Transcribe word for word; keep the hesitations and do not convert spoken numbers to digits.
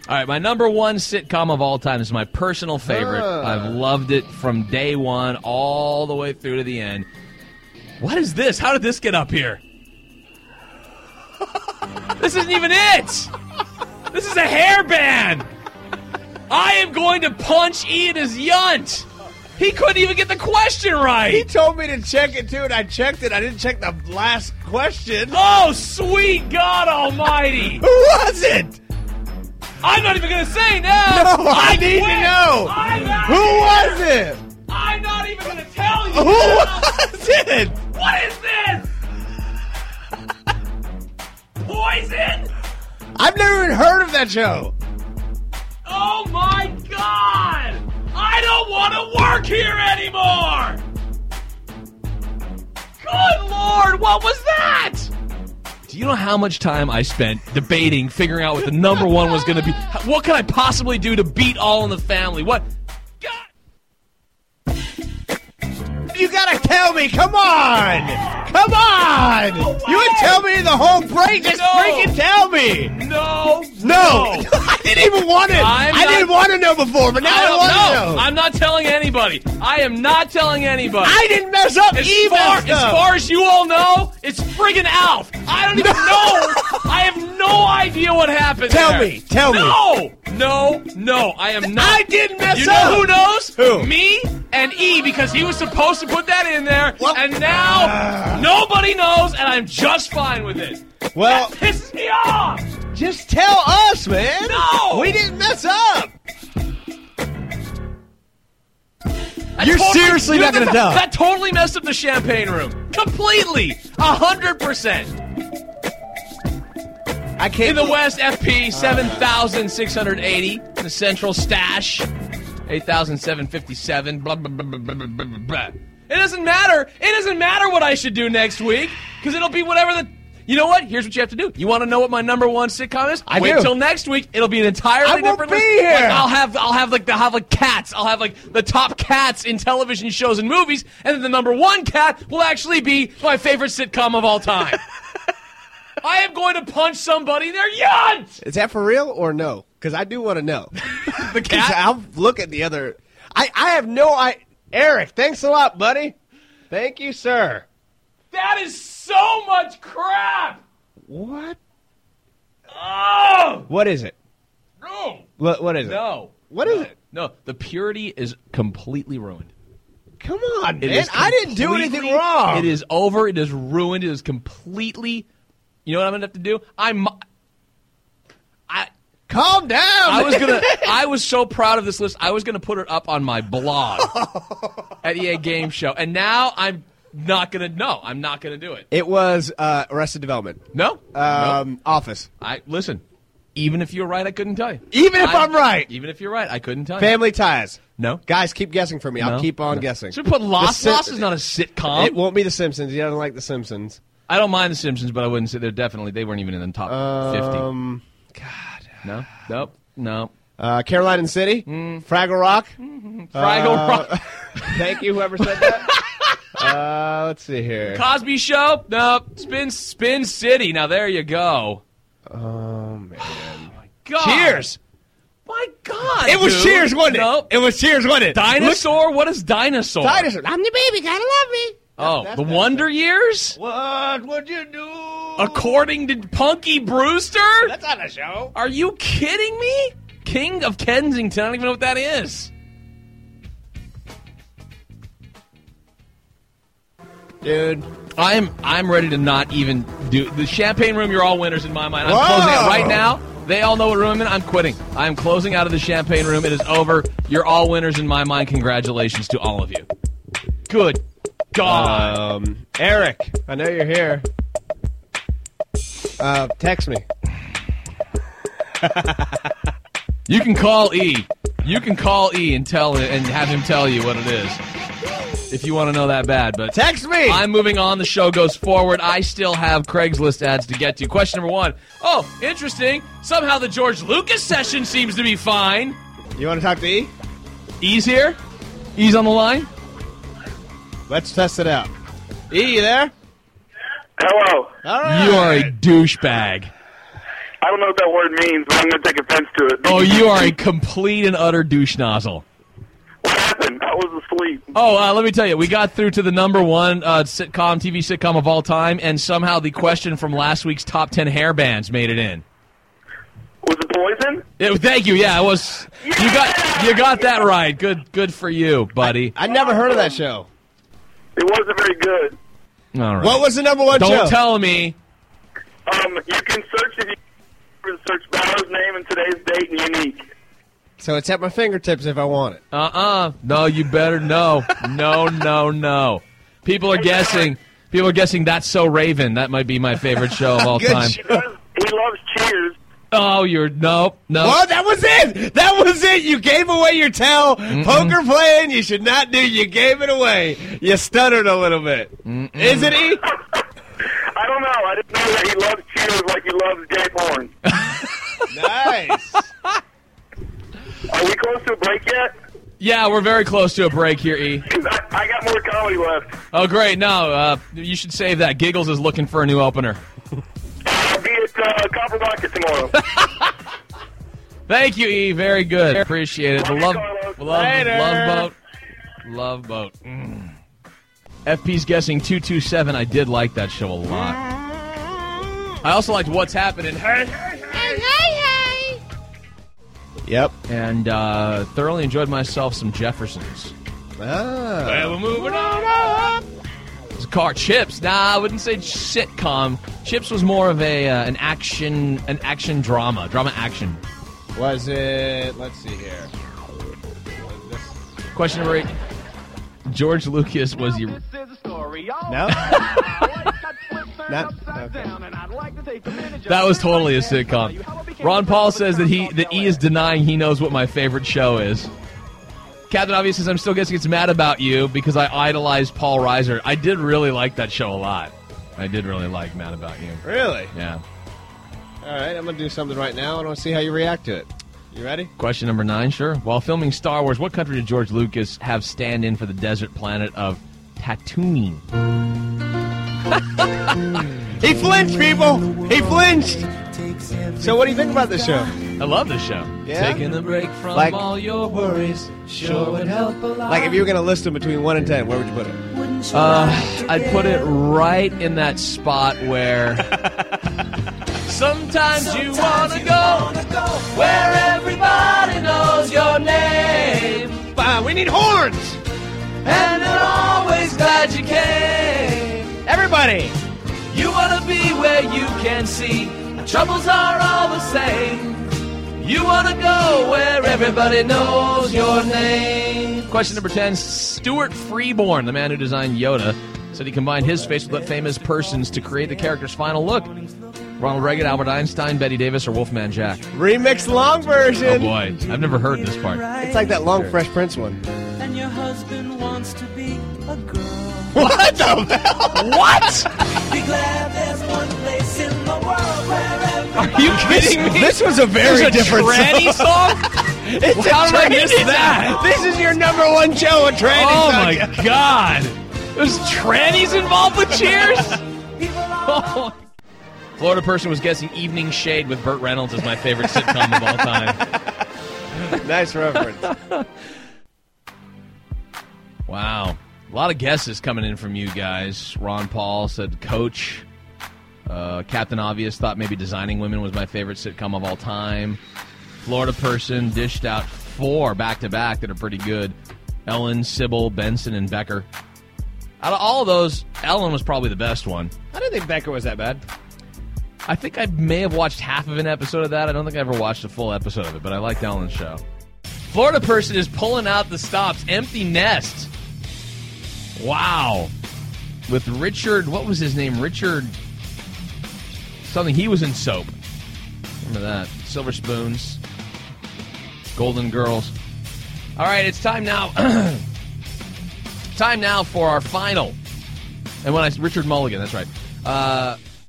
All right, my number one sitcom of all time. This is my personal favorite. Uh. I've loved it from day one all the way through to the end. What is this? How did this get up here? This isn't even it! This is a hairband! I am going to punch E in his yunt! He couldn't even get the question right! He told me to check it, too, and I checked it. I didn't check the last question. Oh, sweet God almighty! Who was it? I'm not even going to say now! No, I, I need quit. to know. I'm not Who even- was it? I'm not even going to tell you! Who was it? What is this? Poison? I've never even heard of that show. Oh my God! I don't want to work here anymore! Good Lord, what was that? Do you know how much time I spent debating, figuring out what the number one was going to be? What can I possibly do to beat All in the Family? What? God! You gotta tell me. Come on. Come on. You would tell me the whole break. Just No. freaking tell me. No! No. I didn't even want it. I'm I not- didn't want to know before, but now I I, don't want know. to know. I'm not telling anybody. I am not telling anybody. I didn't mess up. As He far, messed as up. far as you all know, it's friggin' Alf. I don't even know. I have no idea what happened Tell there. me. Tell me. No. No. No. I am not. I didn't mess You up. know who knows? Who? Me and E, because he was supposed to put that in there, Well- and now nobody knows, and I'm just fine with it. Well, That pisses me off. just tell us, man. No. We didn't mess up. That You're totally- seriously you know, not gonna that, tell. That totally messed up the champagne room. Completely. A hundred percent. I can't. In the West, F P, seven thousand six hundred eighty. The Central Stash, eight thousand seven hundred fifty-seven. Blah, blah, blah, blah, blah, blah, blah, blah. It doesn't matter. It doesn't matter what I should do next week, because it'll be whatever the... You know what? Here's what you have to do. You want to know what my number one sitcom is? I Wait do. till next week. It'll be an entirely I won't different be list. here. Like, I'll have, I'll have like, I'll have like cats. I'll have like the top cats in television shows and movies, and then the number one cat will actually be my favorite sitcom of all time. I am going to punch somebody in their yunt. Is that for real or no? Because I do want to know. The 'Cause cat. I'll look at the other. I, I have no I. Eric, thanks a lot, buddy. Thank you, sir. That is so much crap. What? Oh What is it? no, What, what is it? no. What is No. it? No, the purity is completely ruined. Come on, It man. is I didn't do anything completely- wrong. It is over. It is ruined. It is completely. You know what I'm gonna have to do? I'm. I. Calm down. I was man. gonna. I was so proud of this list. I was gonna put it up on my blog at E A Game Show, and now I'm not gonna. No, I'm not gonna do it. It was uh, Arrested Development. No. Um, no. Office. I listen. Even if you're right, I couldn't tell you. Even if I- I'm right. Even if you're right, I couldn't tell you. Family Ties. No. Guys, keep guessing for me. I'll No. keep on No. guessing. Should we put Lost? The Sim- Lost is not a sitcom. It won't be The Simpsons. He doesn't like The Simpsons. I don't mind The Simpsons, but I wouldn't say they're definitely. They weren't even in the top Um, God. fifty. No. Nope. No. Uh, Carolina City. Mm. Fraggle Rock. Fraggle Uh, Rock. Thank you, whoever said that. uh, let's see here. Cosby Show. No. Spin Spin City. Now there you go. Oh, man. God. Cheers. My God. It was dude. Cheers, wasn't it? Nope. It was Cheers, wasn't it? Dinosaur. What is dinosaur? Look, Dinosaur. I'm the baby. Gotta love me. Oh, That's- the that's- Wonder Years. What would you do? According to Punky Brewster. That's not a show. Are you kidding me? King of Kensington. I don't even know what that is. Dude. I'm I'm ready to not even do the champagne room. You're all winners in my mind. I'm Whoa. closing out right now. They all know what room I'm in. I'm quitting. I'm closing out of the champagne room. It is over. You're all winners in my mind. Congratulations to all of you. Good God. Um, Eric, I know you're here. Uh, text me. You can call E. You can call E and tell it and have him tell you what it is. If you want to know that bad, but Text me. I'm moving on. The show goes forward. I still have Craigslist ads to get to. Question number one. Oh, interesting. Somehow the George Lucas session seems to be fine. You want to talk to E? E's here. E's on the line. Let's test it out. E, you there? Hello. All right. You are a douchebag. I don't know what that word means, but I'm going to take offense to it. Oh, you are a complete and utter douche nozzle. What happened? I was asleep. Oh, uh, let me tell you, we got through to the number one uh, sitcom, T V sitcom of all time, and somehow the question from last week's top ten hair bands made it in. Was it Poison? It, thank you. Yeah, it was. Yeah! You got you got that right. Good, good for you, buddy. I never heard of that show. It wasn't very good. All right. What was the number one Don't show? Don't tell me. Um, you can search if you search Balor's name and today's date and unique. So it's at my fingertips if I want it. Uh-uh. No, you better no. No, no, no. People are guessing. People are guessing That's So Raven. That might be my favorite show of all Good time. show. He, does, he loves Cheers. Oh, you're no, no. Well, that was it. That was it. You gave away your tell. Mm-mm. Poker playing, you should not do. You gave it away. You stuttered a little bit. Mm-mm. Isn't he? I don't know. I didn't know that he loves Cheers like he loves gay porn. Nice. Are we close to a break yet? Yeah, we're very close to a break here, E. 'Cause I, I got more comedy left. Oh, great. No, uh, you should save that. Giggles is looking for a new opener. I'll be at uh, Copper Rocket tomorrow. Thank you, E. Very good. Appreciate it. The love, Carlos. love, Later. love boat. Love boat. Mm. F P's guessing two two seven. I did like that show a lot. I also liked What's Happening. Hey, hey, hey, hey, hey. Yep. And uh, thoroughly enjoyed myself some Jeffersons. Ah. Well, we're moving on up. It's a car. Chips. Nah, I wouldn't say sitcom. Chips was more of a uh, an action an action drama, drama action. Was it? Let's see here. Question number eight. George Lucas was your. No. Not. Okay. That was totally a sitcom. Ron Paul says that he that E is denying he knows what my favorite show is. Captain Obvious says I'm still guessing it's Mad About You because I idolized Paul Reiser. I did really like that show a lot. I did really like Mad About You. Really? Yeah. All right. I'm gonna do something right now. I want to see how you react to it. You ready? Question number nine, sure. While filming Star Wars, what country did George Lucas have stand in for the desert planet of Tatooine? He flinched, people. He flinched. So, what do you think about this show? I love this show. Yeah? Taking a break from Like- all your worries sure would help a lot. Like, if you were gonna list them between one and ten, where would you put it? Uh, I'd put it right in that spot where sometimes you wanna go where everybody knows your name, Fine. We need horns. and they're always glad you came. Everybody. You wanna be where you can see our troubles are all the same. You wanna go where everybody knows your name. Question number ten. Stuart Freeborn, the man who designed Yoda, said he combined his face with that famous person's to create the character's final look. Ronald Reagan, Albert Einstein, Betty Davis, or Wolfman Jack? Remix long Oh version. boy, I've never heard this part. It's like that long Fresh Prince one. And your husband wants to be a girl. What the hell? What? Be glad there's one place in the world where Are everybody you kidding me? This was a very There's a different tranny song. song? It's How a did I tranny miss song. that? This is your number one show, a tranny Oh song. my god! There's trannies involved with Cheers? Oh. Florida person was guessing Evening Shade with Burt Reynolds as my favorite sitcom of all time. Nice reference. Wow. A lot of guesses coming in from you guys. Ron Paul said Coach. Uh, Captain Obvious thought maybe Designing Women was my favorite sitcom of all time. Florida person dished out four back-to-back that are pretty good. Ellen, Sybil, Benson, and Becker. Out of all of those, Ellen was probably the best one. I didn't think Becker was that bad. I think I may have watched half of an episode of that. I don't think I ever watched a full episode of it, but I liked Ellen's show. Florida person is pulling out the stops. Empty Nest. Wow. With Richard, what was his name? Richard something. He was in Soap. Remember that. Silver Spoons. Golden Girls. All right, it's time now. Time now for our final. And when I Richard Mulligan, that's right. Uh...